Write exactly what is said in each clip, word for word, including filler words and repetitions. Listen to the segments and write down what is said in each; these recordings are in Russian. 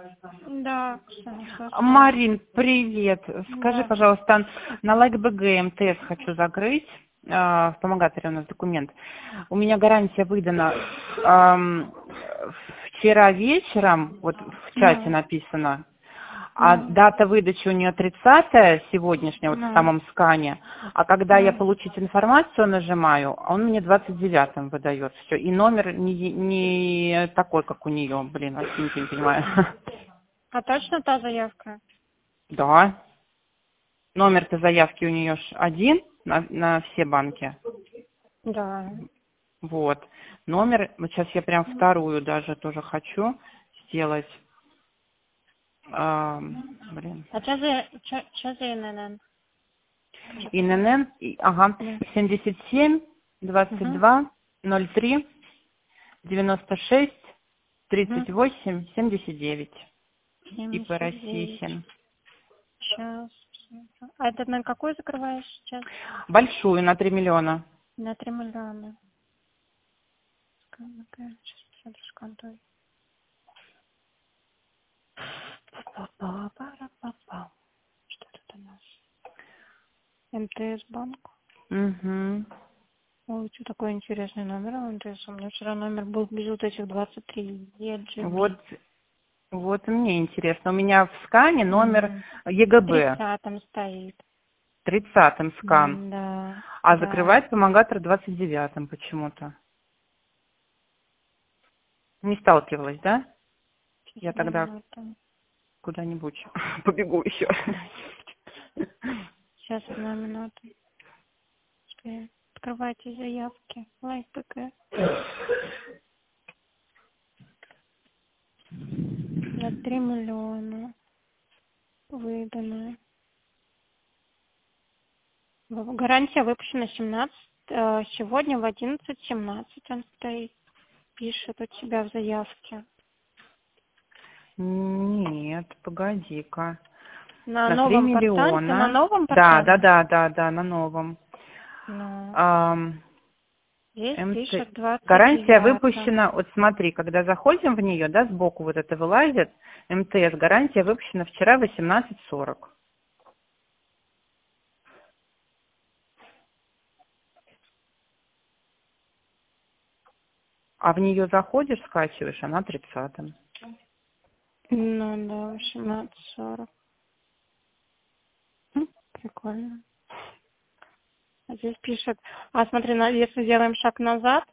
Да, Оксана, слушаю. Марин, привет. Скажи, Да. пожалуйста, на LikeBG МТС хочу закрыть. э, Вспомогательный у нас документ. У меня гарантия выдана эм, вчера вечером, вот в чате Ну, написано, а ну, дата выдачи у нее тридцатая сегодняшняя, вот в ну, самом скане. А когда я ну. получить информацию нажимаю, он мне двадцать девятым выдает все. И номер не, не такой, как у нее, блин, вообще ничего не понимаю. А точно та заявка? Да. Номер-то заявки у нее ж один на, на все банки. Да. Вот. Номер, вот сейчас я прям вторую даже тоже хочу сделать. А, блин. А что за, что за ИНН? ИНН, и- ага, Да. семьдесят семь, двадцать Угу. два, ноль три, девяносто шесть, Угу. тридцать восемь, семьдесят девять. ИП семьдесят девять. Россихин. Сейчас. А это на какой закрываешь сейчас? Большую, на три миллиона. На три миллиона. Сейчас посмотрю с контой. Па-па-па-ра-па-па. Что тут у нас? МТС банк. Угу. Ой, что такой интересный номер у МТС. У меня вчера номер был без вот этих двадцать три Вот, джи би. вот мне интересно. У меня в скане номер Угу. В ЕГБ. тридцатом стоит. Тридцатым скан. М, Да, А да. закрывает помогатор двадцать девятым почему-то. Не сталкивалась, да? Сейчас Я одна тогда минута. куда-нибудь побегу еще. Сейчас одна минута. Что Открывайте заявки. Лайк ПК. На три миллиона выдано. В- Гарантия выпущена семнадцать. э, Сегодня в одиннадцать семнадцать он стоит. Пишет у тебя в заявке. Нет, погоди-ка. На На три новом портале? Ты на миллиона. новом Да, да, портале? да, да, да, на новом. Ну, Ам, здесь МТ. пишет двадцать Гарантия девятого. выпущена, вот смотри, когда заходим в нее, да, сбоку вот это вылазит, МТС, гарантия выпущена вчера восемнадцать сорок. А в нее заходишь, скачиваешь, она тридцатым. Ну да, восемнадцать сорок. Хм, Прикольно. А здесь пишет, а смотри, на- если делаем шаг назад,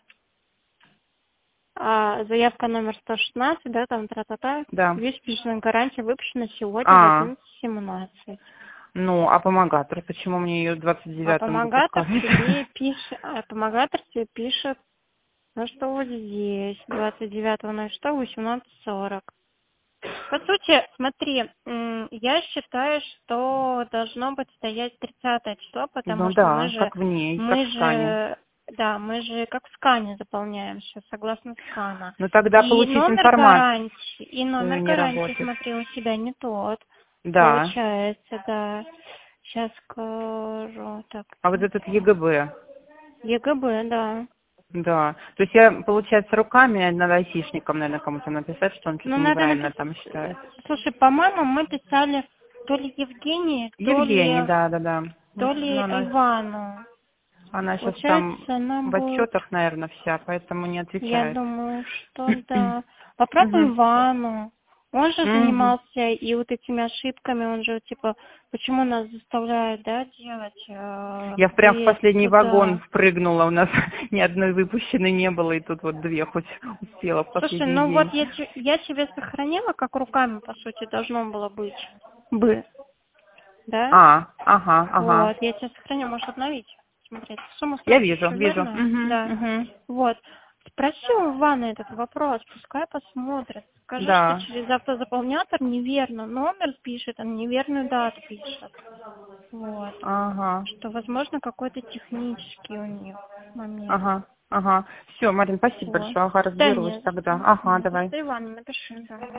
а, заявка номер сто шестнадцать, да, там тра-та-та, Да. здесь пишет, гарантия выпущена сегодня в А, одиннадцать семнадцать. ну, а помогатор, почему мне ее двадцать А девятым помогатор запускают? тебе пишет, а помогатор тебе пишет, ну что вот здесь, двадцать девятого, ну что, восемнадцать сорок. По сути, смотри, м, я считаю, что должно быть стоять тридцатое число, потому Ну что мы да, же, как в ней, как мы в скане. же, да, мы же как в скане заполняем все, согласно скана. Ну тогда И получить номер информацию гарантии, и номер не гарантии, работает. смотри, у тебя не тот, Да. получается, да. Сейчас скажу, так, А вот этот ЕГБ, ЕГБ, да. да. То есть я, получается, руками надо айсишникам, наверное, кому-то написать, что он Ну, что-то надо неправильно написать, там считает. слушай, по-моему, мы писали то ли Евгении, то Евгений, ли, да, да, да. то Ну, ли она, Ивану. она сейчас Получается, там нам в будет, отчетах, наверное, вся, поэтому не я отвечает. думаю, что да. Попробуем Мгм. Ивану. Он же Мгм. занимался и вот этими ошибками, он же типа, почему нас заставляет, да, делать э, Я прям в выезд последний вагон туда. впрыгнула, у нас ни одной выпущенной не было, и тут вот две хоть успела в Слушай, последний ну вот день. я, те- я тебе сохранила, как руками, по сути, должно было быть. Бы, да? А, ага, ага. Вот, я тебя сохраню, можешь обновить. Смотреть. Сумма Я сразу вижу, еще вижу. верная? Угу, Да. угу. Вот. Спроси у Ивана этот вопрос, пускай посмотрит. Скажи, что Да. через автозаполнятор неверно номер пишет, а неверную дату пишет. Вот. Ага, Что, возможно, какой-то технический у них момент. ага, ага. Все, Марин, спасибо Вот. большое. Ага, Да, разберусь не за тогда. что. Ага, Не за давай. что, Иван, напиши, да.